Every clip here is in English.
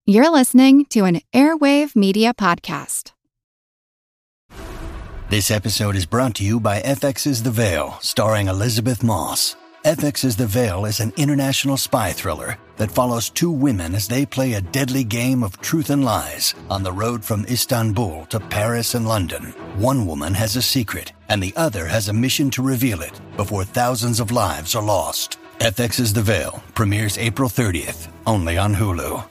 You're listening to an Airwave Media Podcast. This episode is brought to you by FX's The Veil, starring Elizabeth Moss. FX's The Veil is an international spy thriller that follows two women as they play a deadly game of truth and lies on the road from Istanbul to Paris and London. One woman has a secret, and the other has a mission to reveal it before thousands of lives are lost. FX's The Veil premieres April 30th, only on Hulu.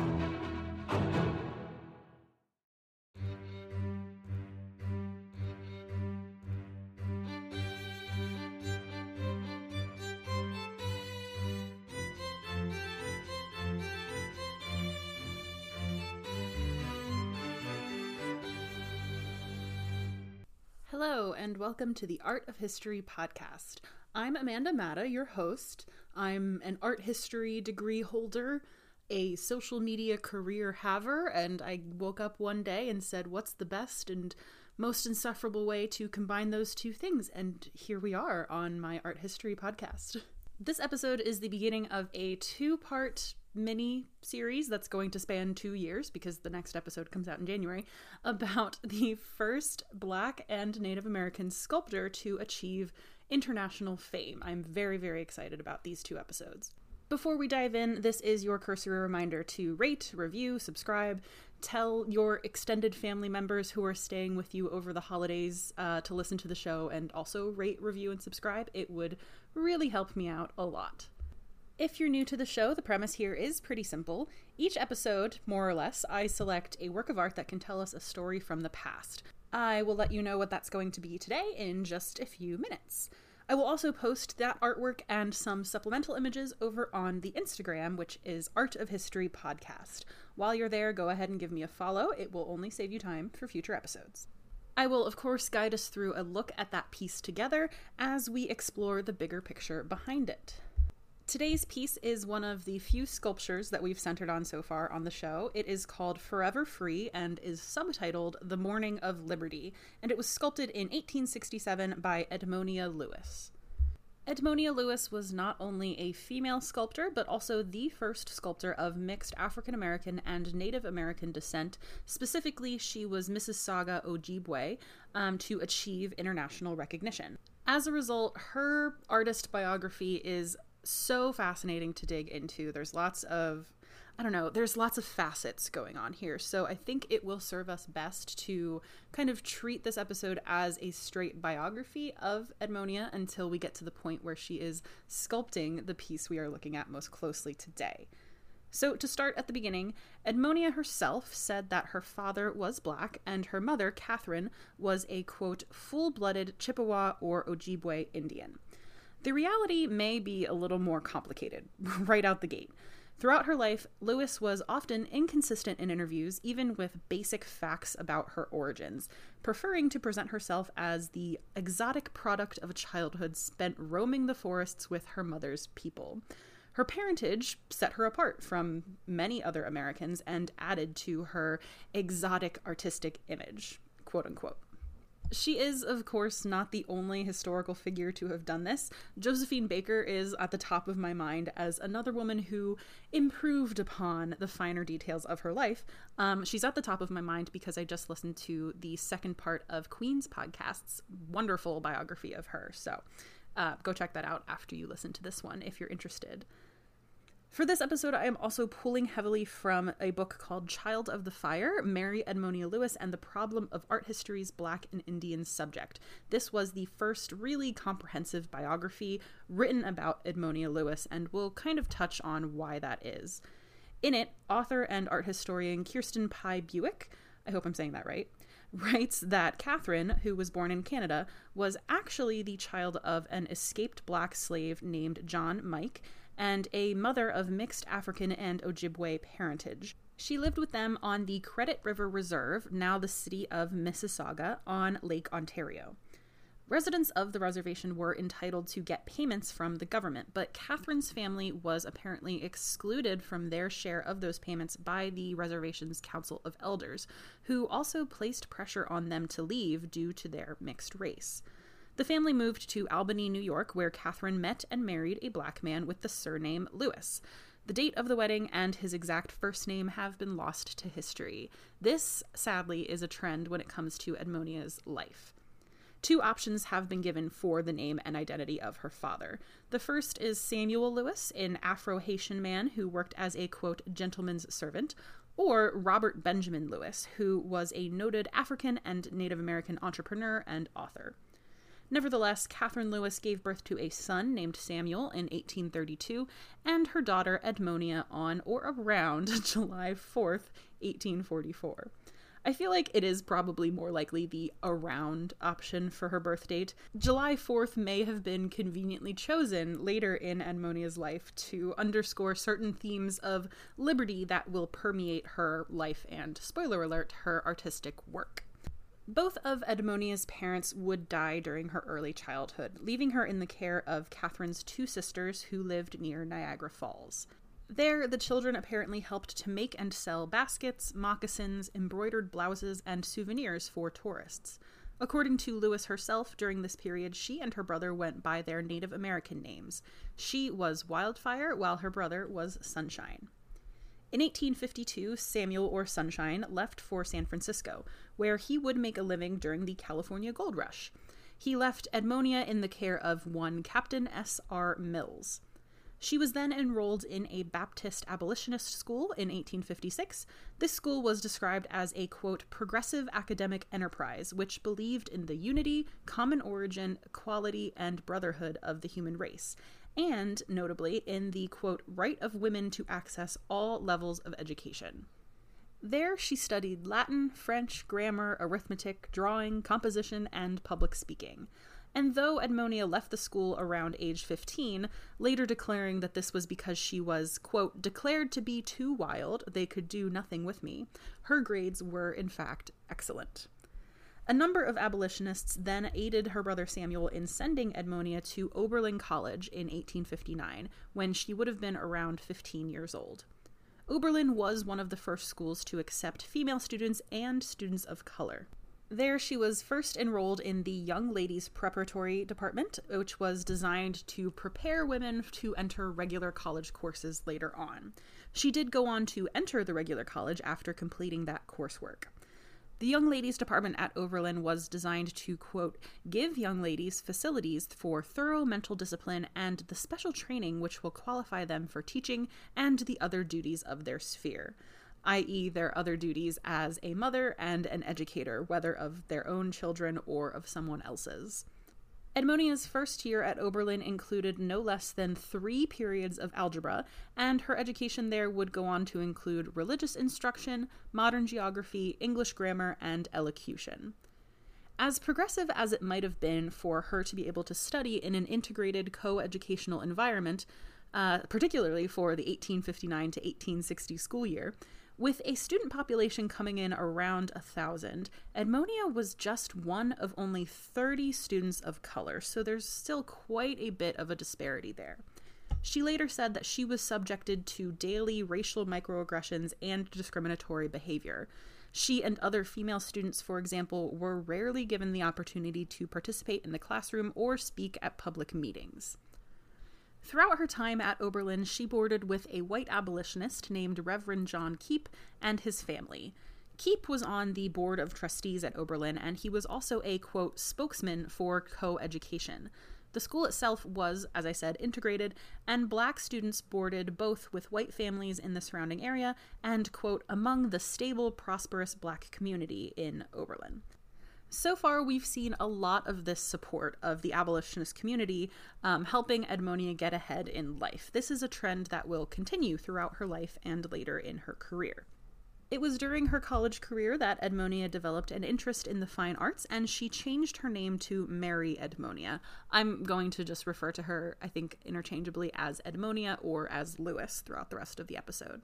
Hello, and welcome to the Art of History podcast. I'm Amanda Matta, your host. I'm an art history degree holder, a social media career haver, and I woke up one day and said, what's the best and most insufferable way to combine those two things? And here we are on my art history podcast. This episode is the beginning of a two-part mini series that's going to span 2 years, because the next episode comes out in January, about the first Black and Native American sculptor to achieve international fame. I'm very, very excited about these two episodes. Before we dive in, this is your cursory reminder to rate, review, subscribe, tell your extended family members who are staying with you over the holidays to listen to the show, and also rate, review, and subscribe. It would really help me out a lot. If you're new to the show, the premise here is pretty simple. Each episode, more or less, I select a work of art that can tell us a story from the past. I will let you know what that's going to be today in just a few minutes. I will also post that artwork and some supplemental images over on the Instagram, which is Art of History Podcast. While you're there, go ahead and give me a follow. It will only save you time for future episodes. I will, of course, guide us through a look at that piece together as we explore the bigger picture behind it. Today's piece is one of the few sculptures that we've centered on so far on the show. It is called Forever Free and is subtitled The Morning of Liberty, and it was sculpted in 1867 by Edmonia Lewis. Edmonia Lewis was not only a female sculptor, but also the first sculptor of mixed African American and Native American descent. Specifically, she was Mississauga Ojibwe to achieve international recognition. As a result, her artist biography is so fascinating to dig into. There's lots of facets going on here. So I think it will serve us best to kind of treat this episode as a straight biography of Edmonia until we get to the point where she is sculpting the piece we are looking at most closely today. So to start at the beginning, Edmonia herself said that her father was Black and her mother, Catherine, was a, quote, full-blooded Chippewa or Ojibwe Indian. The reality may be a little more complicated right out the gate. Throughout her life, Lewis was often inconsistent in interviews, even with basic facts about her origins, preferring to present herself as the exotic product of a childhood spent roaming the forests with her mother's people. Her parentage set her apart from many other Americans and added to her exotic artistic image, quote unquote. She is, of course, not the only historical figure to have done this. Josephine Baker is at the top of my mind as another woman who improved upon the finer details of her life. She's at the top of my mind because I just listened to the second part of Queen's podcast's wonderful biography of her. So go check that out after you listen to this one if you're interested. For this episode, I am also pulling heavily from a book called Child of the Fire, Mary Edmonia Lewis and the Problem of Art History's Black and Indian Subject. This was the first really comprehensive biography written about Edmonia Lewis, and we'll kind of touch on why that is. In it, author and art historian Kirsten Pye Buick, I hope I'm saying that right, writes that Catherine, who was born in Canada, was actually the child of an escaped Black slave named John Mike, and a mother of mixed African and Ojibwe parentage. She lived with them on the Credit River Reserve, now the city of Mississauga, on Lake Ontario. Residents of the reservation were entitled to get payments from the government, but Catherine's family was apparently excluded from their share of those payments by the reservation's Council of Elders, who also placed pressure on them to leave due to their mixed race. The family moved to Albany, New York, where Catherine met and married a Black man with the surname Lewis. The date of the wedding and his exact first name have been lost to history. This, sadly, is a trend when it comes to Edmonia's life. 2 options have been given for the name and identity of her father. The first is Samuel Lewis, an Afro-Haitian man who worked as a, quote, gentleman's servant, or Robert Benjamin Lewis, who was a noted African and Native American entrepreneur and author. Nevertheless, Catherine Lewis gave birth to a son named Samuel in 1832 and her daughter Edmonia on or around July 4th, 1844. I feel like it is probably more likely the around option for her birth date. July 4th may have been conveniently chosen later in Edmonia's life to underscore certain themes of liberty that will permeate her life and, spoiler alert, her artistic work. Both of Edmonia's parents would die during her early childhood, leaving her in the care of Catherine's 2 sisters who lived near Niagara Falls. There, the children apparently helped to make and sell baskets, moccasins, embroidered blouses, and souvenirs for tourists. According to Lewis herself, during this period, she and her brother went by their Native American names. She was Wildfire, while her brother was Sunshine. In 1852, Samuel, or Sunshine, left for San Francisco, where he would make a living during the California Gold Rush. He left Edmonia in the care of one Captain S.R. Mills. She was then enrolled in a Baptist abolitionist school in 1856. This school was described as a, quote, progressive academic enterprise, which believed in the unity, common origin, equality, and brotherhood of the human race, and, notably, in the, quote, right of women to access all levels of education. There, she studied Latin, French, grammar, arithmetic, drawing, composition, and public speaking. And though Edmonia left the school around age 15, later declaring that this was because she was, quote, declared to be too wild, they could do nothing with me, her grades were, in fact, excellent. A number of abolitionists then aided her brother Samuel in sending Edmonia to Oberlin College in 1859, when she would have been around 15 years old. Oberlin was one of the first schools to accept female students and students of color. There, she was first enrolled in the Young Ladies Preparatory Department, which was designed to prepare women to enter regular college courses later on. She did go on to enter the regular college after completing that coursework. The Young Ladies Department at Oberlin was designed to, quote, give young ladies facilities for thorough mental discipline and the special training which will qualify them for teaching and the other duties of their sphere, i.e. their other duties as a mother and an educator, whether of their own children or of someone else's. Edmonia's first year at Oberlin included no less than 3 periods of algebra, and her education there would go on to include religious instruction, modern geography, English grammar, and elocution. As progressive as it might have been for her to be able to study in an integrated co-educational environment, particularly for the 1859 to 1860 school year, with a student population coming in around 1,000, Edmonia was just one of only 30 students of color, so there's still quite a bit of a disparity there. She later said that she was subjected to daily racial microaggressions and discriminatory behavior. She and other female students, for example, were rarely given the opportunity to participate in the classroom or speak at public meetings. Throughout her time at Oberlin, she boarded with a white abolitionist named Reverend John Keep and his family. Keep was on the board of trustees at Oberlin, and he was also a, quote, spokesman for co-education. The school itself was, as I said, integrated, and black students boarded both with white families in the surrounding area and, quote, among the stable, prosperous black community in Oberlin. So far, we've seen a lot of this support of the abolitionist community helping Edmonia get ahead in life. This is a trend that will continue throughout her life and later in her career. It was during her college career that Edmonia developed an interest in the fine arts, and she changed her name to Mary Edmonia. I'm going to just refer to her, I think, interchangeably as Edmonia or as Lewis throughout the rest of the episode.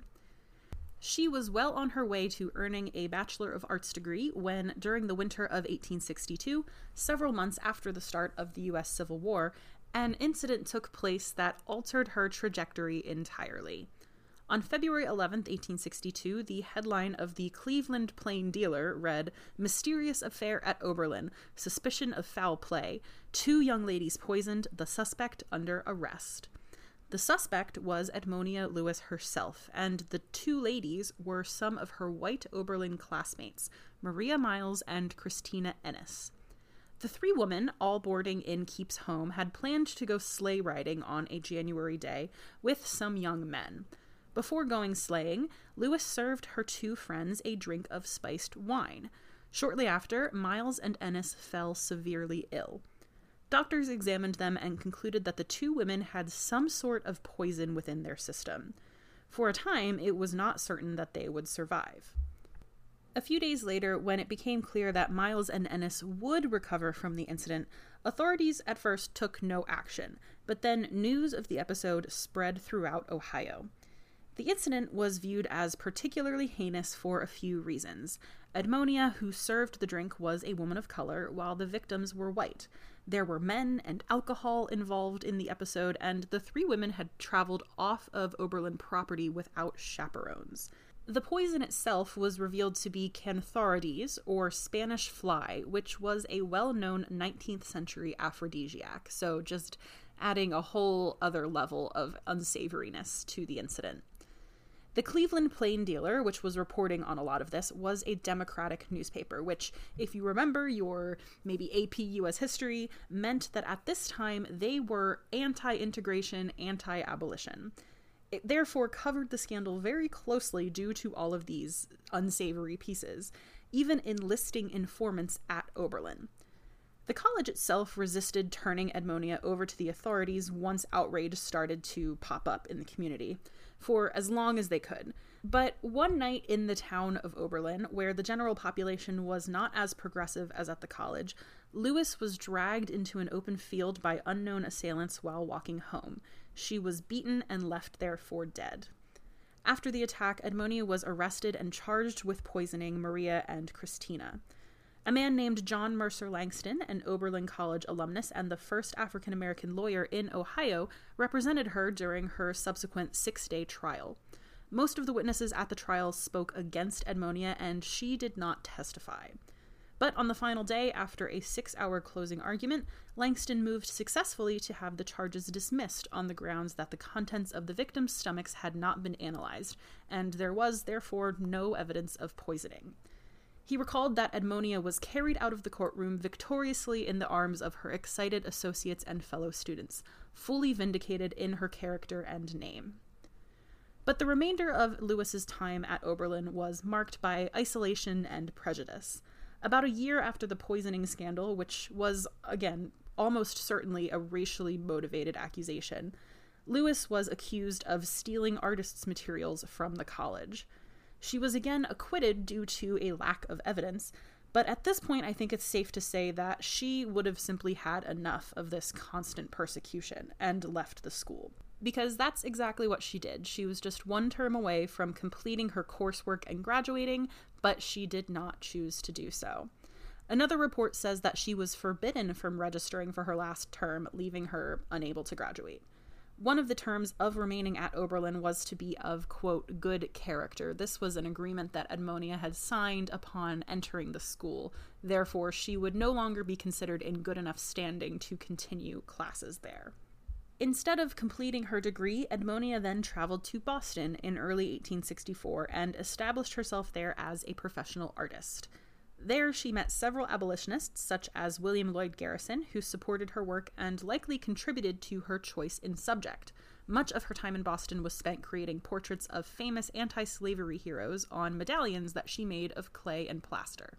She was well on her way to earning a Bachelor of Arts degree when, during the winter of 1862, several months after the start of the U.S. Civil War, an incident took place that altered her trajectory entirely. On February 11, 1862, the headline of the Cleveland Plain Dealer read, "Mysterious Affair at Oberlin. Suspicion of foul play. 2 young ladies poisoned. The suspect under arrest." The suspect was Edmonia Lewis herself, and the two ladies were some of her white Oberlin classmates, Maria Miles and Christina Ennis. The three women, all boarding in Keep's home, had planned to go sleigh riding on a January day with some young men. Before going sleighing, Lewis served her two friends a drink of spiced wine. Shortly after, Miles and Ennis fell severely ill. Doctors examined them and concluded that the two women had some sort of poison within their system. For a time, it was not certain that they would survive. A few days later, when it became clear that Miles and Ennis would recover from the incident, authorities at first took no action, but then news of the episode spread throughout Ohio. The incident was viewed as particularly heinous for a few reasons. Edmonia, who served the drink, was a woman of color, while the victims were white. There were men and alcohol involved in the episode, and the three women had traveled off of Oberlin property without chaperones. The poison itself was revealed to be cantharides, or Spanish fly, which was a well-known 19th century aphrodisiac, so just adding a whole other level of unsavoriness to the incident. The Cleveland Plain Dealer, which was reporting on a lot of this, was a Democratic newspaper, which, if you remember your maybe AP US history, meant that at this time they were anti-integration, anti-abolition. It therefore covered the scandal very closely due to all of these unsavory pieces, even enlisting informants at Oberlin. The college itself resisted turning Edmonia over to the authorities once outrage started to pop up in the community, for as long as they could. But one night in the town of Oberlin, where the general population was not as progressive as at the college, Lewis was dragged into an open field by unknown assailants while walking home. She was beaten and left there for dead. After the attack, Edmonia was arrested and charged with poisoning Maria and Christina. A man named John Mercer Langston, an Oberlin College alumnus and the first African-American lawyer in Ohio, represented her during her subsequent 6-day trial. Most of the witnesses at the trial spoke against Edmonia, and she did not testify. But on the final day, after a 6-hour closing argument, Langston moved successfully to have the charges dismissed on the grounds that the contents of the victims' stomachs had not been analyzed, and there was, therefore, no evidence of poisoning. He recalled that Edmonia was carried out of the courtroom victoriously in the arms of her excited associates and fellow students, fully vindicated in her character and name. But the remainder of Lewis's time at Oberlin was marked by isolation and prejudice. About a year after the poisoning scandal, which was, again, almost certainly a racially motivated accusation, Lewis was accused of stealing artists' materials from the college. She was again acquitted due to a lack of evidence, but at this point I think it's safe to say that she would have simply had enough of this constant persecution and left the school. Because that's exactly what she did. She was just one term away from completing her coursework and graduating, but she did not choose to do so. Another report says that she was forbidden from registering for her last term, leaving her unable to graduate. One of the terms of remaining at Oberlin was to be of, quote, good character. This was an agreement that Edmonia had signed upon entering the school. Therefore, she would no longer be considered in good enough standing to continue classes there. Instead of completing her degree, Edmonia then traveled to Boston in early 1864 and established herself there as a professional artist. There she met several abolitionists, such as William Lloyd Garrison, who supported her work and likely contributed to her choice in subject. Much of her time in Boston was spent creating portraits of famous anti-slavery heroes on medallions that she made of clay and plaster.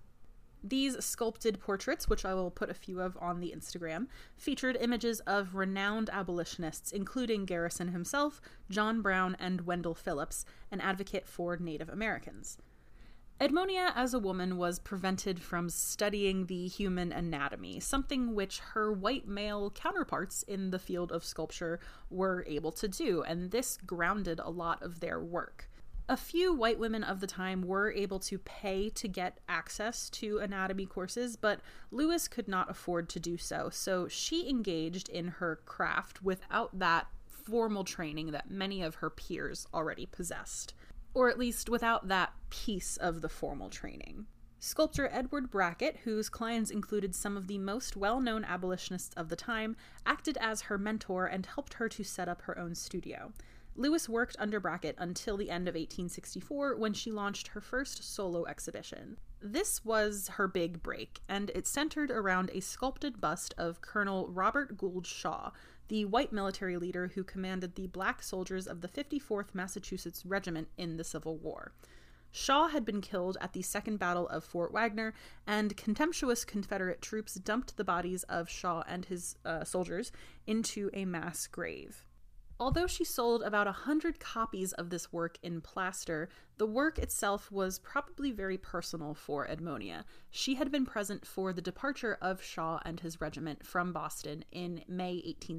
These sculpted portraits, which I will put a few of on the Instagram, featured images of renowned abolitionists, including Garrison himself, John Brown, and Wendell Phillips, an advocate for Native Americans. Edmonia, as a woman, was prevented from studying the human anatomy, something which her white male counterparts in the field of sculpture were able to do, and this grounded a lot of their work. A few white women of the time were able to pay to get access to anatomy courses, but Lewis could not afford to do so, so she engaged in her craft without that formal training that many of her peers already possessed. Or at least without that piece of the formal training. Sculptor Edward Brackett, whose clients included some of the most well-known abolitionists of the time, acted as her mentor and helped her to set up her own studio. Lewis worked under Brackett until the end of 1864, when she launched her first solo exhibition. This was her big break, and it centered around a sculpted bust of Colonel Robert Gould Shaw, the white military leader who commanded the black soldiers of the 54th Massachusetts Regiment in the Civil War. Shaw had been killed at the Second Battle of Fort Wagner, and contemptuous Confederate troops dumped the bodies of Shaw and his soldiers into a mass grave. Although she sold about 100 copies of this work in plaster, the work itself was probably very personal for Edmonia. She had been present for the departure of Shaw and his regiment from Boston in May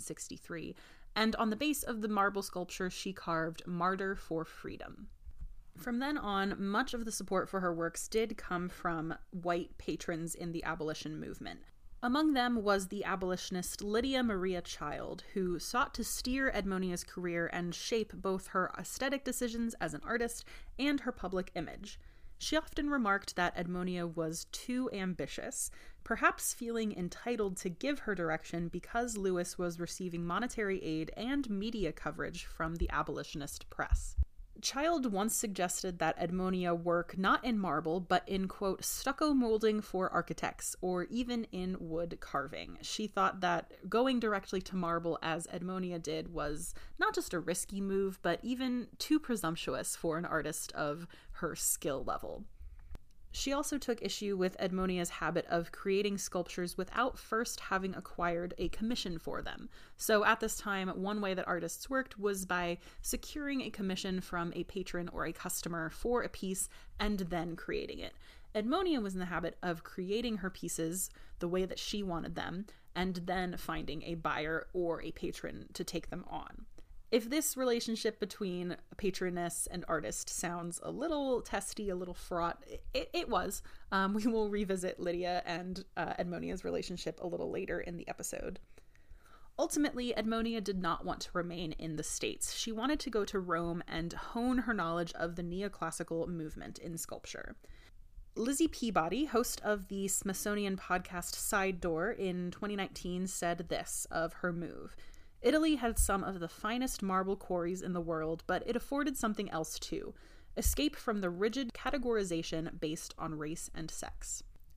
1863, and on the base of the marble sculpture she carved "Martyr for Freedom." From then on, much of the support for her works did come from white patrons in the abolition movement. Among them was the abolitionist Lydia Maria Child, who sought to steer Edmonia's career and shape both her aesthetic decisions as an artist and her public image. She often remarked that Edmonia was too ambitious, perhaps feeling entitled to give her direction because Lewis was receiving monetary aid and media coverage from the abolitionist press. Child once suggested that Edmonia work not in marble, but in, quote, stucco molding for architects, or even in wood carving. She thought that going directly to marble, as Edmonia did, was not just a risky move, but even too presumptuous for an artist of her skill level. She also took issue with Edmonia's habit of creating sculptures without first having acquired a commission for them. So at this time, one way that artists worked was by securing a commission from a patron or a customer for a piece and then creating it. Edmonia was in the habit of creating her pieces the way that she wanted them and then finding a buyer or a patron to take them on. If this relationship between patroness and artist sounds a little testy, a little fraught, it was. We will revisit Lydia and Edmonia's relationship a little later in the episode. Ultimately, Edmonia did not want to remain in the States. She wanted to go to Rome and hone her knowledge of the neoclassical movement in sculpture. Lizzie Peabody, host of the Smithsonian podcast Side Door in 2019, said this of her move: "Italy had some of the finest marble quarries in the world, but it afforded something else too: escape from the rigid categorization based on race and sex."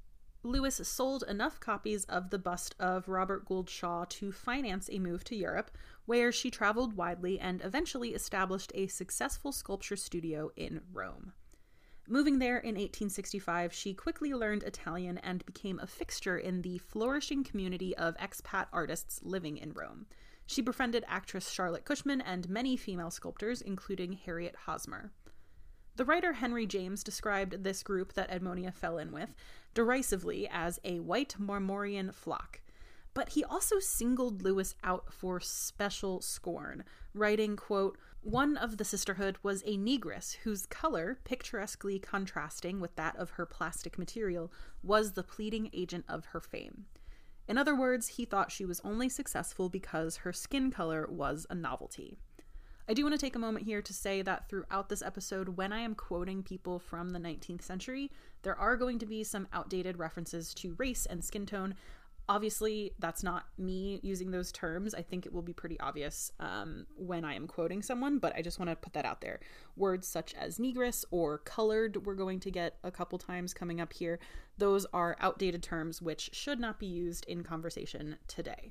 Lewis sold enough copies of the bust of Robert Gould Shaw to finance a move to Europe, where she traveled widely and eventually established a successful sculpture studio in Rome. Moving there in 1865, she quickly learned Italian and became a fixture in the flourishing community of expat artists living in Rome. She befriended actress Charlotte Cushman and many female sculptors, including Harriet Hosmer. The writer Henry James described this group that Edmonia fell in with derisively as a white Marmorian flock. But he also singled Lewis out for special scorn, writing, quote, "One of the sisterhood was a negress whose color, picturesquely contrasting with that of her plastic material, was the pleading agent of her fame." In other words, he thought she was only successful because her skin color was a novelty. I do want to take a moment here to say that throughout this episode, when I am quoting people from the 19th century, there are going to be some outdated references to race and skin tone. Obviously, that's not me using those terms. I think it will be pretty obvious when I am quoting someone, but I just want to put that out there. Words such as negress or colored, we're going to get a couple times coming up here. Those are outdated terms which should not be used in conversation today.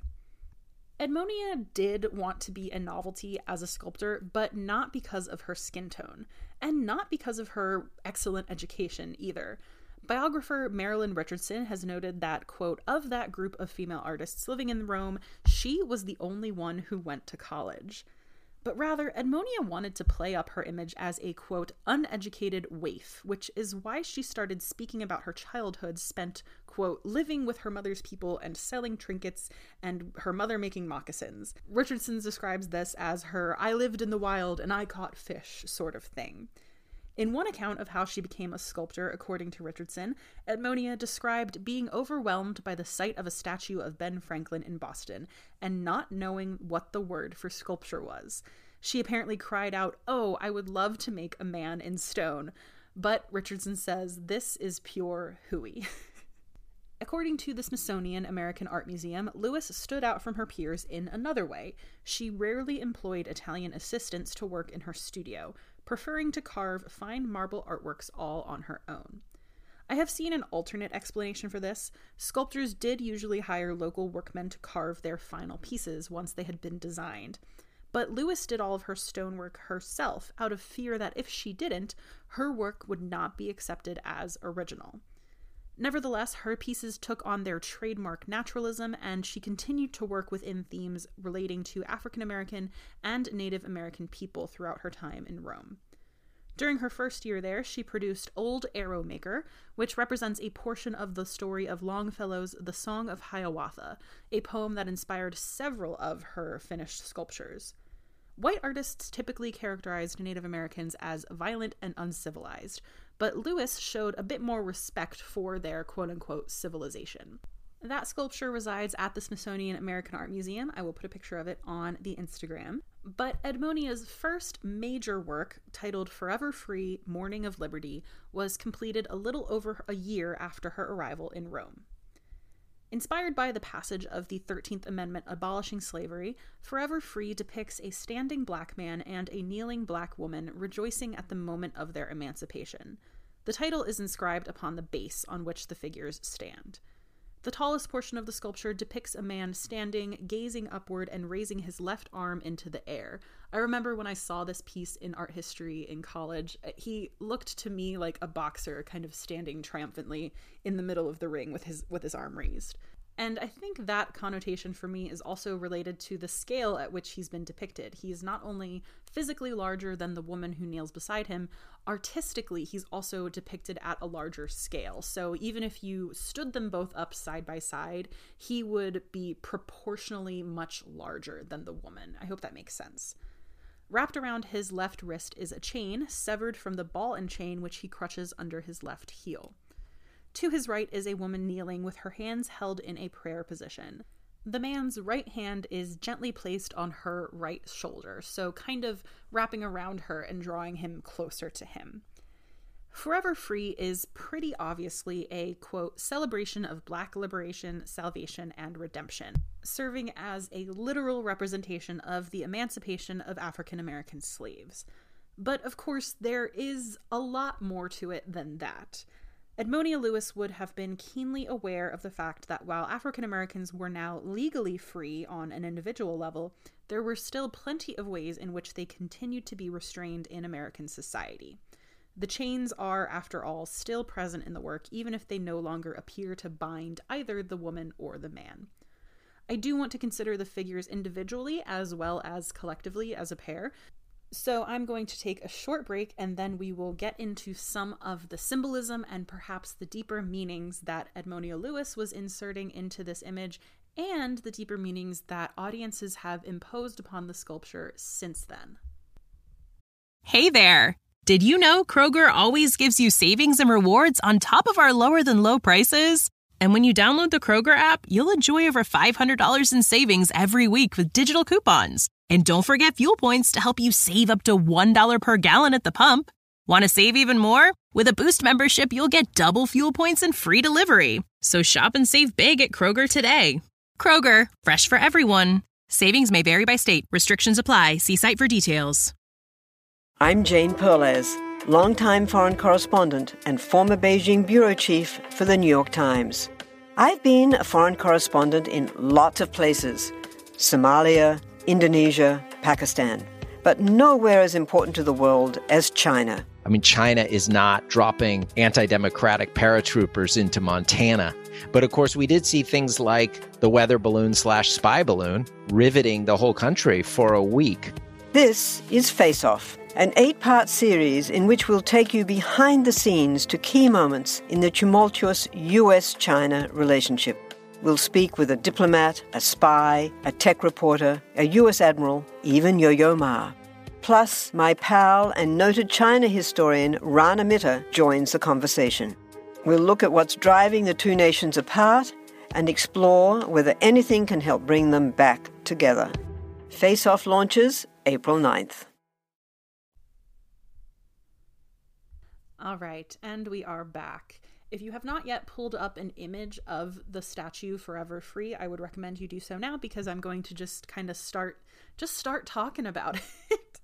Edmonia did want to be a novelty as a sculptor, but not because of her skin tone, and not because of her excellent education either. Biographer Marilyn Richardson has noted that, quote, "Of that group of female artists living in Rome, she was the only one who went to college." But rather, Edmonia wanted to play up her image as a, quote, "uneducated waif," which is why she started speaking about her childhood spent, quote, "living with her mother's people and selling trinkets, and her mother making moccasins." Richardson describes this as her "I lived in the wild and I caught fish" sort of thing. In one account of how she became a sculptor, according to Richardson, Edmonia described being overwhelmed by the sight of a statue of Ben Franklin in Boston and not knowing what the word for sculpture was. She apparently cried out, "Oh, I would love to make a man in stone." but Richardson says this is pure hooey. According to the Smithsonian American Art Museum, Lewis stood out from her peers in another way. She rarely employed Italian assistants to work in her studio, preferring to carve fine marble artworks all on her own. I have seen an alternate explanation for this. Sculptors did usually hire local workmen to carve their final pieces once they had been designed. But Lewis did all of her stonework herself out of fear that if she didn't, her work would not be accepted as original. Nevertheless, her pieces took on their trademark naturalism, and she continued to work within themes relating to African American and Native American people throughout her time in Rome. During her first year there, she produced Old Arrow Maker, which represents a portion of the story of Longfellow's The Song of Hiawatha, a poem that inspired several of her finished sculptures. White artists typically characterized Native Americans as violent and uncivilized, but Lewis showed a bit more respect for their quote-unquote civilization. That sculpture resides at the Smithsonian American Art Museum. I will put a picture of it on the Instagram. But Edmonia's first major work, titled Forever Free, Morning of Liberty, was completed a little over a year after her arrival in Rome. Inspired by the passage of the 13th Amendment abolishing slavery, Forever Free depicts a standing black man and a kneeling black woman rejoicing at the moment of their emancipation. The title is inscribed upon the base on which the figures stand. The tallest portion of the sculpture depicts a man standing, gazing upward, and raising his left arm into the air. I remember when I saw this piece in art history in college, he looked to me like a boxer kind of standing triumphantly in the middle of the ring with his arm raised. And I think that connotation for me is also related to the scale at which he's been depicted. He is not only physically larger than the woman who kneels beside him, artistically he's also depicted at a larger scale. So even if you stood them both up side by side, he would be proportionally much larger than the woman. I hope that makes sense. Wrapped around his left wrist is a chain, severed from the ball and chain which he crutches under his left heel. To his right is a woman kneeling with her hands held in a prayer position. The man's right hand is gently placed on her right shoulder, so kind of wrapping around her and drawing him closer to him. Forever Free is pretty obviously a, quote, celebration of Black liberation, salvation, and redemption, serving as a literal representation of the emancipation of African American slaves. But of course, there is a lot more to it than that. Edmonia Lewis would have been keenly aware of the fact that while African Americans were now legally free on an individual level, there were still plenty of ways in which they continued to be restrained in American society. The chains are, after all, still present in the work, even if they no longer appear to bind either the woman or the man. I do want to consider the figures individually as well as collectively as a pair. So I'm going to take a short break, and then we will get into some of the symbolism and perhaps the deeper meanings that Edmonia Lewis was inserting into this image, and the deeper meanings that audiences have imposed upon the sculpture since then. Hey there! Did you know Kroger always gives you savings and rewards on top of our lower-than-low prices? And when you download the Kroger app, you'll enjoy over $500 in savings every week with digital coupons. And don't forget fuel points to help you save up to $1 per gallon at the pump. Want to save even more? With a Boost membership, you'll get double fuel points and free delivery. So shop and save big at Kroger today. Kroger, fresh for everyone. Savings may vary by state. Restrictions apply. See site for details. I'm Jane Perlez, longtime foreign correspondent and former Beijing bureau chief for the New York Times. I've been a foreign correspondent in lots of places: Somalia, Indonesia, Pakistan, but nowhere as important to the world as China. I mean, China is not dropping anti-democratic paratroopers into Montana. But of course, we did see things like the weather balloon / spy balloon riveting the whole country for a week. This is Face Off, an 8-part series in which we'll take you behind the scenes to key moments in the tumultuous U.S.-China relationship. We'll speak with a diplomat, a spy, a tech reporter, a U.S. admiral, even Yo-Yo Ma. Plus, my pal and noted China historian Rana Mitter joins the conversation. We'll look at what's driving the two nations apart and explore whether anything can help bring them back together. Face Off launches April 9th. All right, and we are back. If you have not yet pulled up an image of the statue Forever Free, I would recommend you do so now, because I'm going to just kind of start talking about it.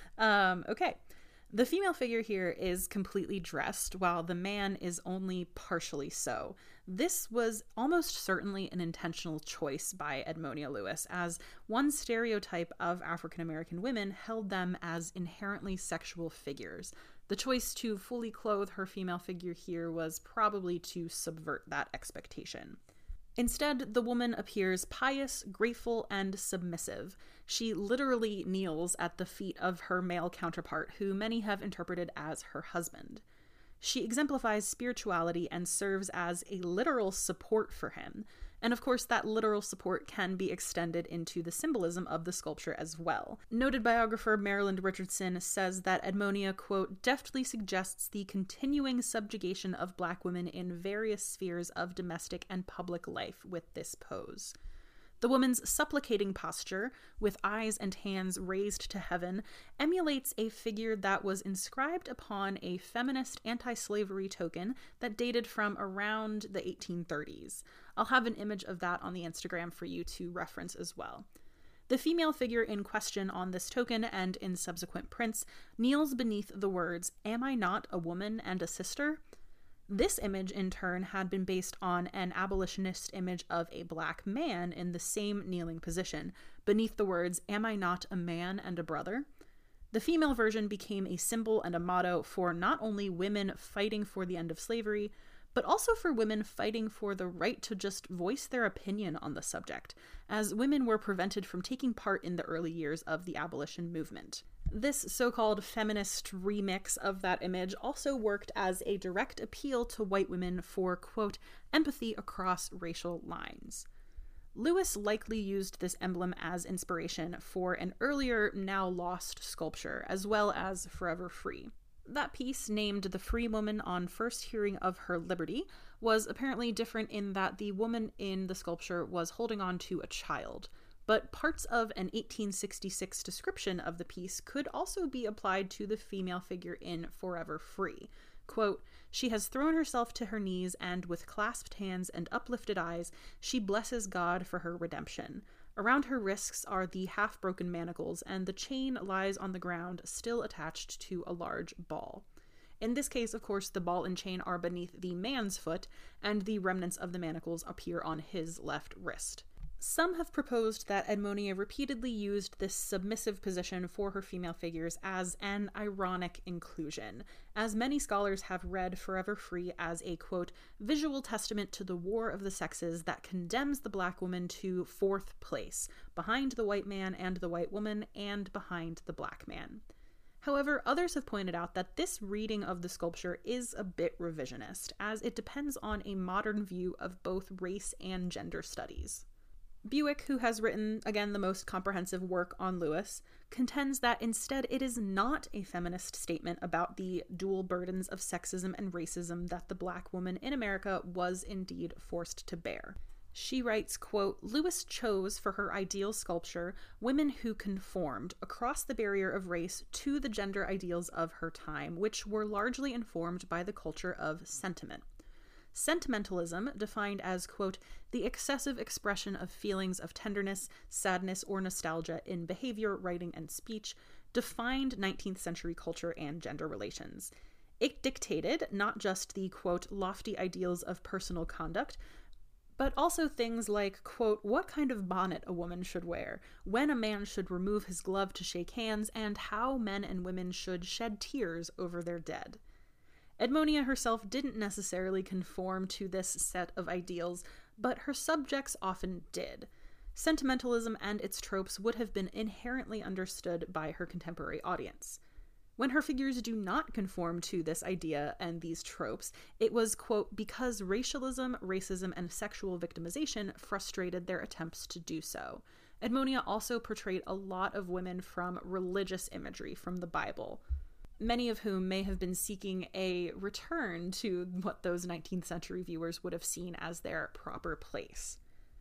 Okay. The female figure here is completely dressed, while the man is only partially so. This was almost certainly an intentional choice by Edmonia Lewis, as one stereotype of African American women held them as inherently sexual figures. The choice to fully clothe her female figure here was probably to subvert that expectation. Instead, the woman appears pious, grateful, and submissive. She literally kneels at the feet of her male counterpart, who many have interpreted as her husband. She exemplifies spirituality and serves as a literal support for him. And of course, that literal support can be extended into the symbolism of the sculpture as well. Noted biographer Marilyn Richardson says that Edmonia, quote, deftly suggests the continuing subjugation of Black women in various spheres of domestic and public life with this pose. The woman's supplicating posture, with eyes and hands raised to heaven, emulates a figure that was inscribed upon a feminist anti-slavery token that dated from around the 1830s. I'll have an image of that on the Instagram for you to reference as well. The female figure in question on this token and in subsequent prints kneels beneath the words, "Am I not a woman and a sister?" This image, in turn, had been based on an abolitionist image of a Black man in the same kneeling position, beneath the words, "Am I not a man and a brother?" The female version became a symbol and a motto for not only women fighting for the end of slavery, but also for women fighting for the right to just voice their opinion on the subject, as women were prevented from taking part in the early years of the abolition movement. This so-called feminist remix of that image also worked as a direct appeal to white women for, quote, empathy across racial lines. Lewis likely used this emblem as inspiration for an earlier, now lost sculpture, as well as Forever Free. That piece, named The Free Woman on First Hearing of Her Liberty, was apparently different in that the woman in the sculpture was holding on to a child. But parts of an 1866 description of the piece could also be applied to the female figure in Forever Free. Quote, "She has thrown herself to her knees, and with clasped hands and uplifted eyes, she blesses God for her redemption. Around her wrists are the half-broken manacles, and the chain lies on the ground, still attached to a large ball." In this case, of course, the ball and chain are beneath the man's foot, and the remnants of the manacles appear on his left wrist. Some have proposed that Edmonia repeatedly used this submissive position for her female figures as an ironic inclusion, as many scholars have read Forever Free as a, quote, visual testament to the war of the sexes that condemns the Black woman to fourth place, behind the white man and the white woman, and behind the Black man. However, others have pointed out that this reading of the sculpture is a bit revisionist, as it depends on a modern view of both race and gender studies. Buick, who has written, again, the most comprehensive work on Lewis, contends that instead it is not a feminist statement about the dual burdens of sexism and racism that the Black woman in America was indeed forced to bear. She writes, quote, "Lewis chose for her ideal sculpture women who conformed across the barrier of race to the gender ideals of her time, which were largely informed by the culture of sentiment. Sentimentalism, defined as, quote, the excessive expression of feelings of tenderness, sadness, or nostalgia in behavior, writing, and speech, defined 19th century culture and gender relations. It dictated not just the, quote, lofty ideals of personal conduct, but also things like, quote, what kind of bonnet a woman should wear, when a man should remove his glove to shake hands, and how men and women should shed tears over their dead." Edmonia herself didn't necessarily conform to this set of ideals, but her subjects often did. Sentimentalism and its tropes would have been inherently understood by her contemporary audience. When her figures do not conform to this idea and these tropes, it was, quote, because racialism, racism, and sexual victimization frustrated their attempts to do so. Edmonia also portrayed a lot of women from religious imagery from the Bible, many of whom may have been seeking a return to what those 19th century viewers would have seen as their proper place.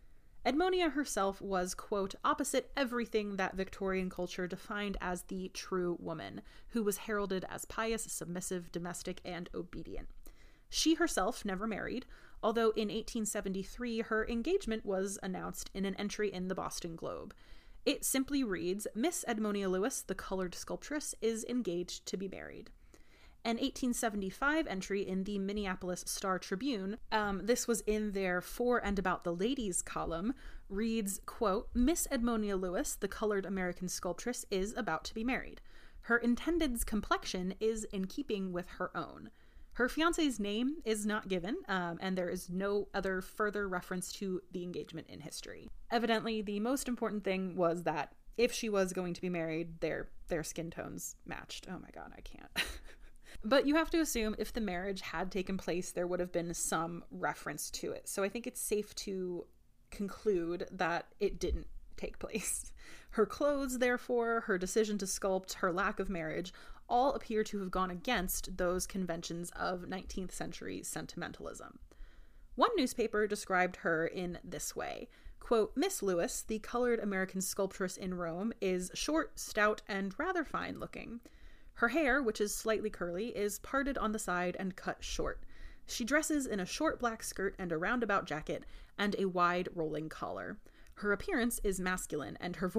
Edmonia herself was, quote, opposite everything that Victorian culture defined as the true woman, who was heralded as pious, submissive, domestic, and obedient. She herself never married, although in 1873 her engagement was announced in an entry in the Boston Globe. It simply reads, Miss Edmonia Lewis, the colored sculptress, is engaged to be married. An 1875 entry in the Minneapolis Star-Tribune, this was in their For and About the Ladies column, reads, quote, Miss Edmonia Lewis, the colored American sculptress, is about to be married. Her intended's complexion is in keeping with her own. Her fiancé's name is not given, and there is no other further reference to the engagement in history. Evidently, the most important thing was that if she was going to be married, their skin tones matched. Oh my god, I can't. But you have to assume if the marriage had taken place, there would have been some reference to it. So I think it's safe to conclude that it didn't take place. Her clothes, therefore, her decision to sculpt, her lack of marriage, all appear to have gone against those conventions of 19th century sentimentalism. One newspaper described her in this way, quote, Miss Lewis, the colored American sculptress in Rome, is short, stout, and rather fine looking. Her hair, which is slightly curly, is parted on the side and cut short. She dresses in a short black skirt and a roundabout jacket and a wide rolling collar. Her appearance is masculine and her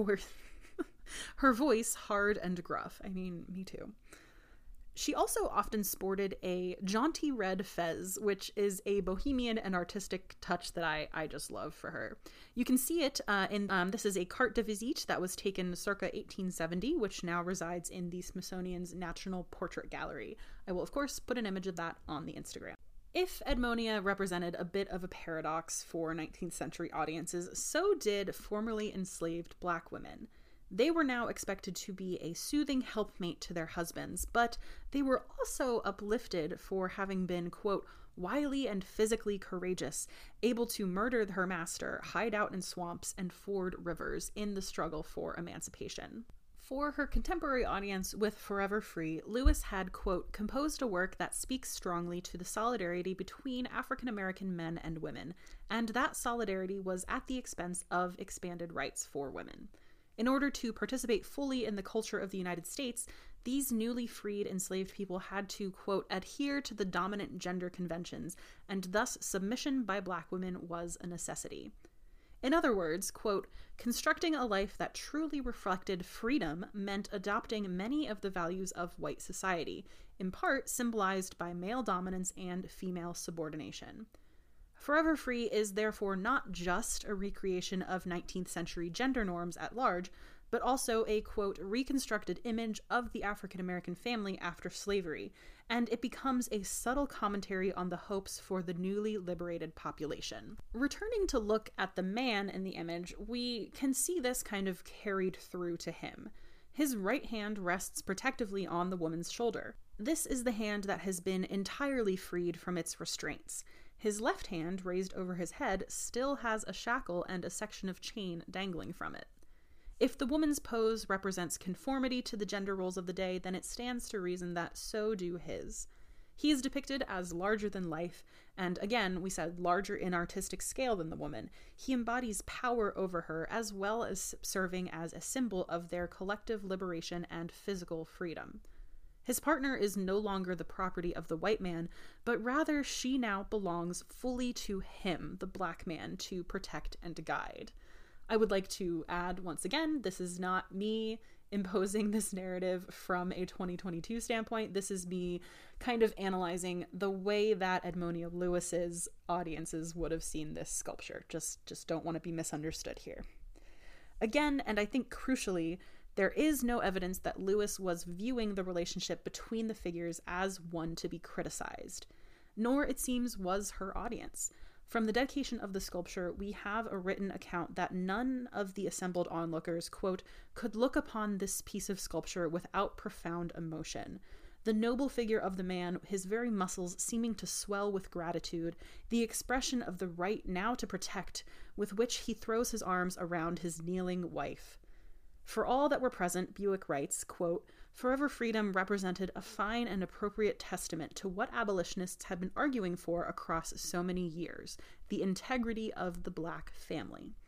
voice hard and gruff. I mean, me too. She also often sported a jaunty red fez, which is a bohemian and artistic touch that I just love for her. You can see it this is a carte de visite that was taken circa 1870, which now resides in the Smithsonian's National Portrait Gallery. I will, of course, put an image of that on the Instagram. If Edmonia represented a bit of a paradox for 19th century audiences, so did formerly enslaved Black women. They were now expected to be a soothing helpmate to their husbands, but they were also uplifted for having been, quote, wily and physically courageous, able to murder her master, hide out in swamps, and ford rivers in the struggle for emancipation. For her contemporary audience with Forever Free, Lewis had, quote, composed a work that speaks strongly to the solidarity between African American men and women, and that solidarity was at the expense of expanded rights for women. In order to participate fully in the culture of the United States, these newly freed enslaved people had to, quote, adhere to the dominant gender conventions, and thus submission by Black women was a necessity. In other words, quote, constructing a life that truly reflected freedom meant adopting many of the values of white society, in part symbolized by male dominance and female subordination. Forever Free is therefore not just a recreation of 19th century gender norms at large, but also a, quote, reconstructed image of the African American family after slavery, and it becomes a subtle commentary on the hopes for the newly liberated population. Returning to look at the man in the image, we can see this kind of carried through to him. His right hand rests protectively on the woman's shoulder. This is the hand that has been entirely freed from its restraints. His left hand, raised over his head, still has a shackle and a section of chain dangling from it. If the woman's pose represents conformity to the gender roles of the day, then it stands to reason that so do his. He is depicted as larger than life, and again, we said larger in artistic scale than the woman. He embodies power over her, as well as serving as a symbol of their collective liberation and physical freedom. His partner is no longer the property of the white man, but rather she now belongs fully to him, the Black man, to protect and guide. I would like to add, once again, this is not me imposing this narrative from a 2022 standpoint. This is me kind of analyzing the way that Edmonia Lewis's audiences would have seen this sculpture. Just don't want to be misunderstood here. Again, and I think crucially, there is no evidence that Lewis was viewing the relationship between the figures as one to be criticized, nor, it seems, was her audience. From the dedication of the sculpture, we have a written account that none of the assembled onlookers, quote, could look upon this piece of sculpture without profound emotion. The noble figure of the man, his very muscles seeming to swell with gratitude, the expression of the right now to protect, with which he throws his arms around his kneeling wife. For all that were present, Buick writes, quote, Forever Freedom represented a fine and appropriate testament to what abolitionists had been arguing for across so many years, the integrity of the Black family.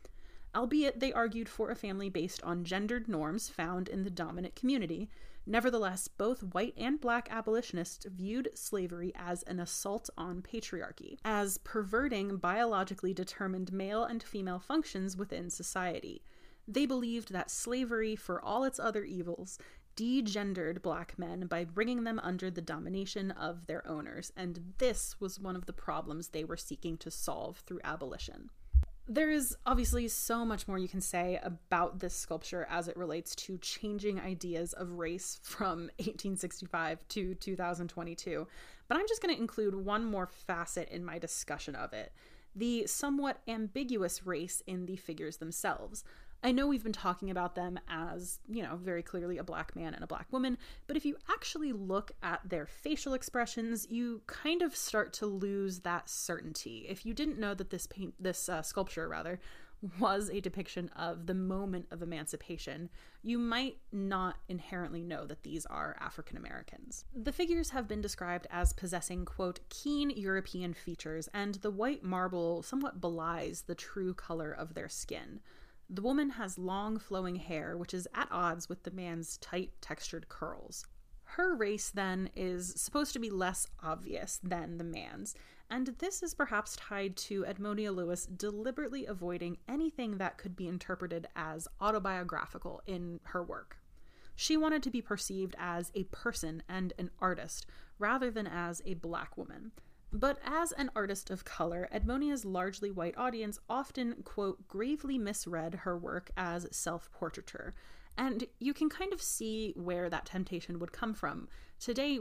albeit they argued for a family based on gendered norms found in the dominant community. Nevertheless, both white and black abolitionists viewed slavery as an assault on patriarchy, as perverting biologically determined male and female functions within society. They believed that slavery, for all its other evils, degendered black men by bringing them under the domination of their owners, and this was one of the problems they were seeking to solve through abolition. There is obviously so much more you can say about this sculpture as it relates to changing ideas of race from 1865 to 2022, but I'm just going to include one more facet in my discussion of it: the somewhat ambiguous race in the figures themselves. I know we've been talking about them as, very clearly a black man and a black woman, but if you actually look at their facial expressions, you kind of start to lose that certainty. If you didn't know that this sculpture was a depiction of the moment of emancipation, you might not inherently know that these are African Americans. The figures have been described as possessing, quote, keen European features, and the white marble somewhat belies the true color of their skin. The woman has long flowing hair, which is at odds with the man's tight textured curls. Her race, then, is supposed to be less obvious than the man's, and this is perhaps tied to Edmonia Lewis deliberately avoiding anything that could be interpreted as autobiographical in her work. She wanted to be perceived as a person and an artist, rather than as a black woman. But as an artist of color, Edmonia's largely white audience often, quote, gravely misread her work as self-portraiture. And you can kind of see where that temptation would come from. Today,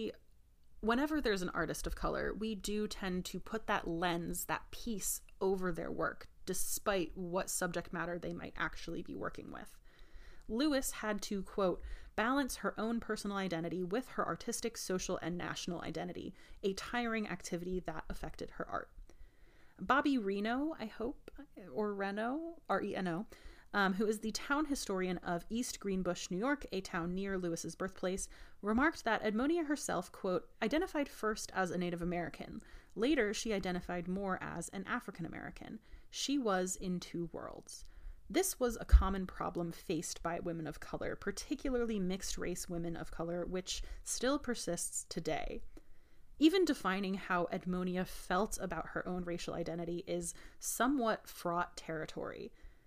whenever there's an artist of color, we do tend to put that lens, that piece over their work, despite what subject matter they might actually be working with. Lewis had to, quote, balance her own personal identity with her artistic, social, and national identity, a tiring activity that affected her art. Bobby Reno, R-E-N-O, who is the town historian of East Greenbush, New York, a town near Lewis's birthplace, remarked that Edmonia herself, quote, identified first as a Native American. Later, she identified more as an African American. She was in two worlds. This was a common problem faced by women of color, particularly mixed-race women of color, which still persists today. Even defining how Edmonia felt about her own racial identity is somewhat fraught territory.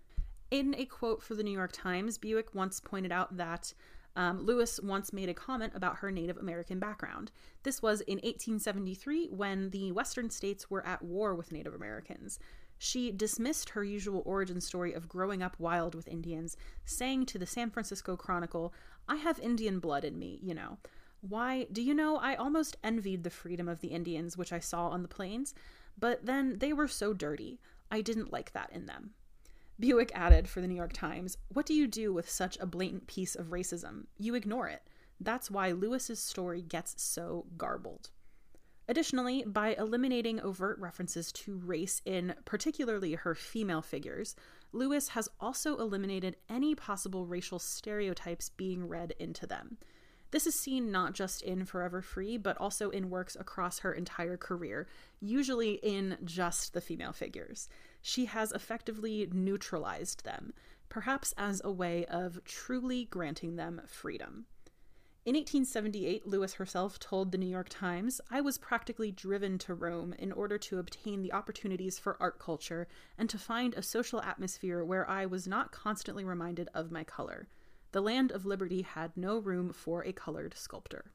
In a quote for the New York Times, Buick once pointed out that Lewis once made a comment about her Native American background. This was in 1873 when the Western states were at war with Native Americans. She dismissed her usual origin story of growing up wild with Indians, saying to the San Francisco Chronicle, "I have Indian blood in me, you know. Why, do you know, I almost envied the freedom of the Indians which I saw on the plains, but then they were so dirty. I didn't like that in them." Buick added for the New York Times, "What do you do with such a blatant piece of racism? You ignore it. That's why Lewis's story gets so garbled." Additionally, by eliminating overt references to race in particularly her female figures, Lewis has also eliminated any possible racial stereotypes being read into them. This is seen not just in Forever Free, but also in works across her entire career, usually in just the female figures. She has effectively neutralized them, perhaps as a way of truly granting them freedom. In 1878, Lewis herself told the New York Times, "I was practically driven to Rome in order to obtain the opportunities for art culture and to find a social atmosphere where I was not constantly reminded of my color. The land of liberty had no room for a colored sculptor."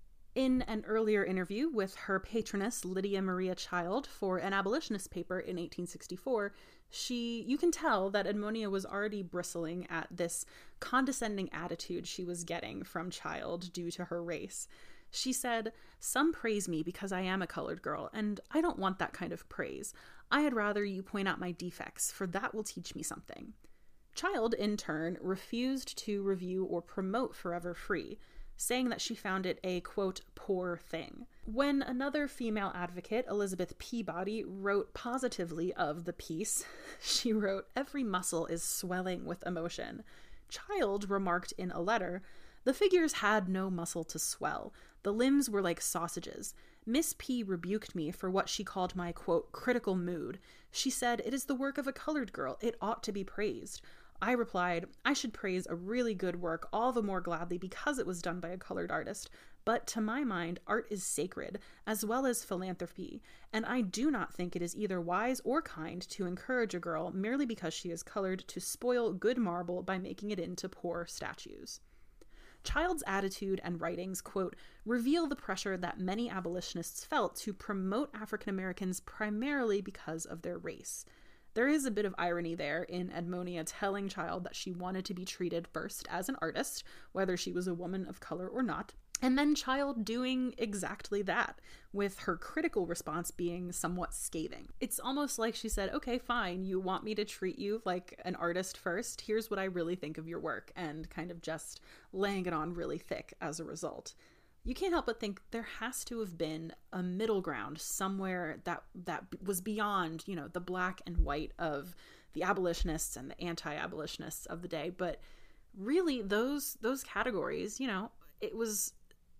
In an earlier interview with her patroness, Lydia Maria Child, for an abolitionist paper in 1864, you can tell that Edmonia was already bristling at this condescending attitude she was getting from Child due to her race. She said, "Some praise me because I am a colored girl, and I don't want that kind of praise. I had rather you point out my defects, for that will teach me something." Child, in turn, refused to review or promote Forever Free, saying that she found it a, quote, poor thing. When another female advocate, Elizabeth Peabody, wrote positively of the piece, she wrote, "Every muscle is swelling with emotion." Child remarked in a letter, "The figures had no muscle to swell. The limbs were like sausages. Miss P rebuked me for what she called my, quote, critical mood. She said, "It is the work of a colored girl. It ought to be praised." I replied, "I should praise a really good work all the more gladly because it was done by a colored artist. But to my mind, art is sacred, as well as philanthropy, and I do not think it is either wise or kind to encourage a girl merely because she is colored to spoil good marble by making it into poor statues." Child's attitude and writings, quote, reveal the pressure that many abolitionists felt to promote African Americans primarily because of their race. There is a bit of irony there in Edmonia telling Child that she wanted to be treated first as an artist, whether she was a woman of color or not, and then Child doing exactly that, with her critical response being somewhat scathing. It's almost like she said, okay, fine, you want me to treat you like an artist first, here's what I really think of your work, and kind of just laying it on really thick as a result. You can't help but think there has to have been a middle ground somewhere that was beyond, the black and white of the abolitionists and the anti-abolitionists of the day. But really, those categories, it was,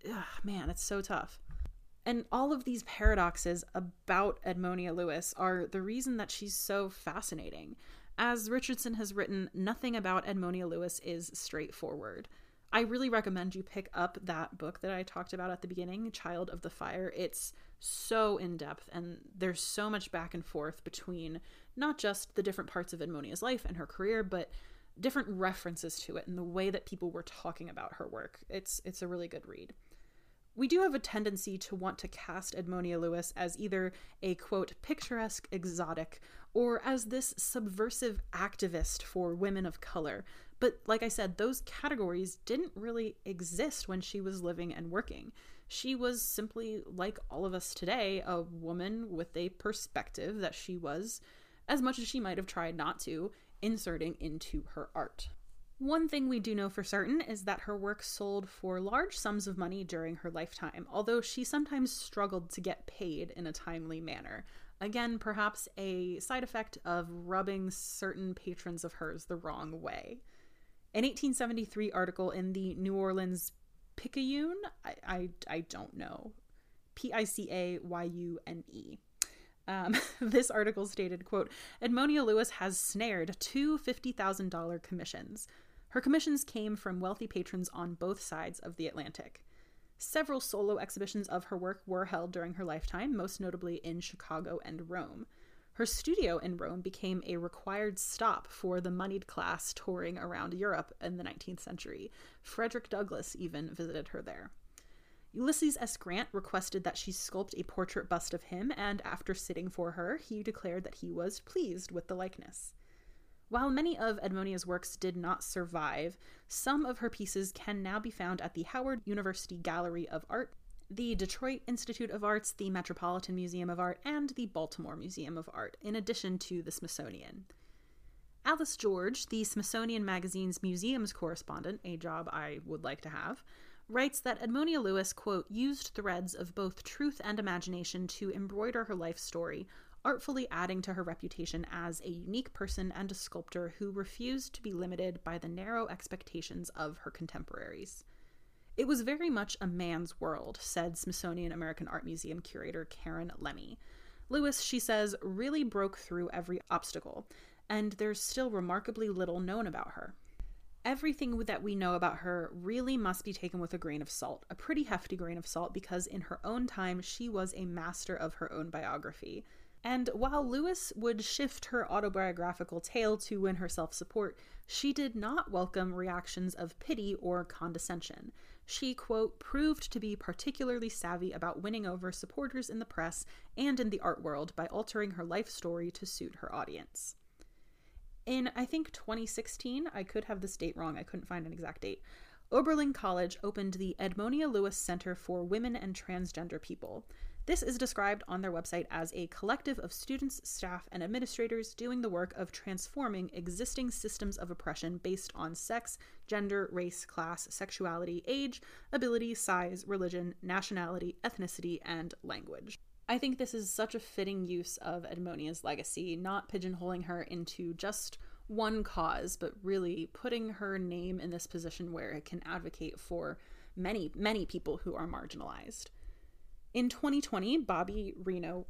man, it's so tough. And all of these paradoxes about Edmonia Lewis are the reason that she's so fascinating. As Richardson has written, nothing about Edmonia Lewis is straightforward. I really recommend you pick up that book that I talked about at the beginning, Child of the Fire. It's so in-depth, and there's so much back and forth between not just the different parts of Edmonia's life and her career, but different references to it and the way that people were talking about her work. It's a really good read. We do have a tendency to want to cast Edmonia Lewis as either a, quote, picturesque exotic or as this subversive activist for women of color. But like I said, those categories didn't really exist when she was living and working. She was simply, like all of us today, a woman with a perspective that she was, as much as she might have tried not to, inserting into her art. One thing we do know for certain is that her work sold for large sums of money during her lifetime, although she sometimes struggled to get paid in a timely manner. Again, perhaps a side effect of rubbing certain patrons of hers the wrong way. An 1873 article in the New Orleans Picayune, I don't know, Picayune. This article stated, quote, Edmonia Lewis has snared 2 $50,000 commissions. Her commissions came from wealthy patrons on both sides of the Atlantic. Several solo exhibitions of her work were held during her lifetime, most notably in Chicago and Rome. Her studio in Rome became a required stop for the moneyed class touring around Europe in the 19th century. Frederick Douglass even visited her there. Ulysses S. Grant requested that she sculpt a portrait bust of him, and after sitting for her, he declared that he was pleased with the likeness. While many of Edmonia's works did not survive, some of her pieces can now be found at the Howard University Gallery of Art, the Detroit Institute of Arts, the Metropolitan Museum of Art, and the Baltimore Museum of Art, in addition to the Smithsonian. Alice George, the Smithsonian Magazine's museums correspondent, a job I would like to have, writes that Edmonia Lewis, quote, used threads of both truth and imagination to embroider her life story, artfully adding to her reputation as a unique person and a sculptor who refused to be limited by the narrow expectations of her contemporaries. It was very much a man's world, said Smithsonian American Art Museum curator Karen Lemmy. Lewis, she says, really broke through every obstacle, and there's still remarkably little known about her. Everything that we know about her really must be taken with a grain of salt, a pretty hefty grain of salt, because in her own time she was a master of her own biography. And while Lewis would shift her autobiographical tale to win her self-support, she did not welcome reactions of pity or condescension. She, quote, proved to be particularly savvy about winning over supporters in the press and in the art world by altering her life story to suit her audience. In, I think, 2016, I could have this date wrong, I couldn't find an exact date, Oberlin College opened the Edmonia Lewis Center for Women and Transgender People. This is described on their website as a collective of students, staff, and administrators doing the work of transforming existing systems of oppression based on sex, gender, race, class, sexuality, age, ability, size, religion, nationality, ethnicity, and language. I think this is such a fitting use of Edmonia's legacy, not pigeonholing her into just one cause, but really putting her name in this position where it can advocate for many, many people who are marginalized. In 2020, Bobby Reno,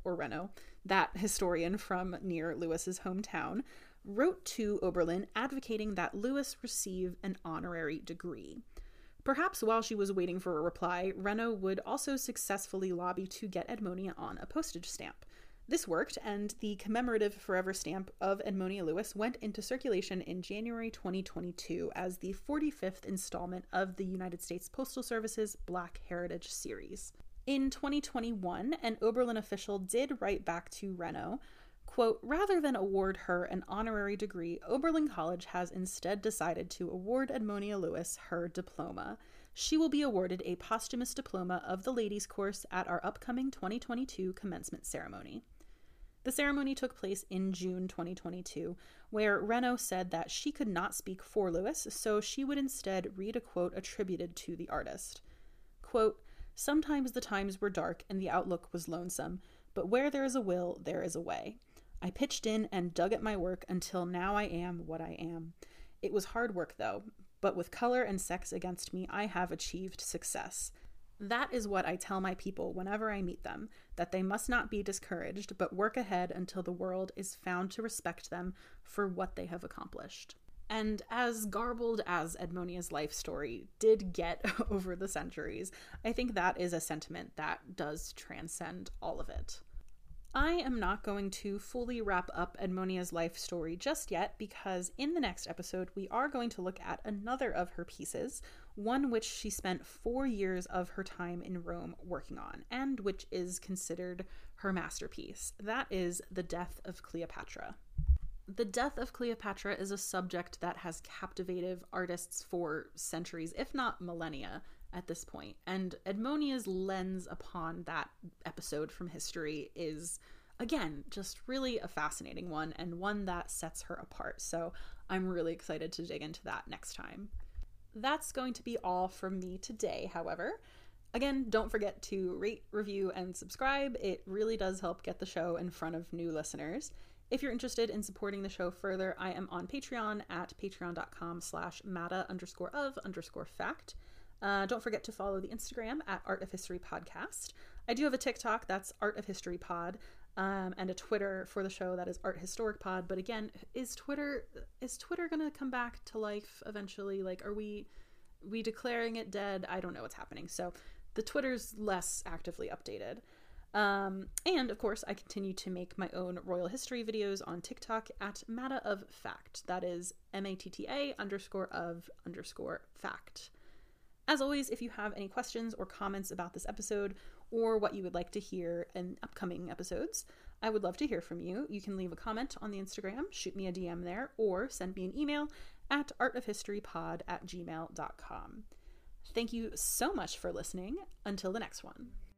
that historian from near Lewis's hometown, wrote to Oberlin advocating that Lewis receive an honorary degree. Perhaps while she was waiting for a reply, Reno would also successfully lobby to get Edmonia on a postage stamp. This worked, and the commemorative forever stamp of Edmonia Lewis went into circulation in January 2022 as the 45th installment of the United States Postal Service's Black Heritage series. In 2021, an Oberlin official did write back to Reno, quote, "Rather than award her an honorary degree, Oberlin College has instead decided to award Edmonia Lewis her diploma. She will be awarded a posthumous diploma of the ladies' course at our upcoming 2022 commencement ceremony." The ceremony took place in June 2022, where Reno said that she could not speak for Lewis, so she would instead read a quote attributed to the artist. Quote, "Sometimes the times were dark and the outlook was lonesome, but where there is a will, there is a way. I pitched in and dug at my work until now I am what I am. It was hard work though, but with color and sex against me, I have achieved success. That is what I tell my people whenever I meet them, that they must not be discouraged, but work ahead until the world is found to respect them for what they have accomplished." And as garbled as Edmonia's life story did get over the centuries, I think that is a sentiment that does transcend all of it. I am not going to fully wrap up Edmonia's life story just yet, because in the next episode we are going to look at another of her pieces, one which she spent 4 years of her time in Rome working on, and which is considered her masterpiece. That is The Death of Cleopatra. The Death of Cleopatra is a subject that has captivated artists for centuries, if not millennia, at this point. And Edmonia's lens upon that episode from history is, again, just really a fascinating one, and one that sets her apart. So I'm really excited to dig into that next time. That's going to be all from me today, however. Again, don't forget to rate, review, and subscribe. It really does help get the show in front of new listeners. If you're interested in supporting the show further, I am on Patreon at patreon.com/mata_of_fact. Don't forget to follow the Instagram at Art of History Podcast. I do have a TikTok, that's Art of History Pod, and a Twitter for the show that is Art Historic Pod. But again, is Twitter gonna come back to life eventually? Like, are we declaring it dead? I don't know what's happening. So the Twitter's less actively updated. And of course, I continue to make my own royal history videos on TikTok at Matta of Fact. That is MATTA_of_fact. As always, if you have any questions or comments about this episode, or what you would like to hear in upcoming episodes, I would love to hear from you. You can leave a comment on the Instagram, shoot me a DM there, or send me an email at artofhistorypod@gmail.com. Thank you so much for listening. Until the next one.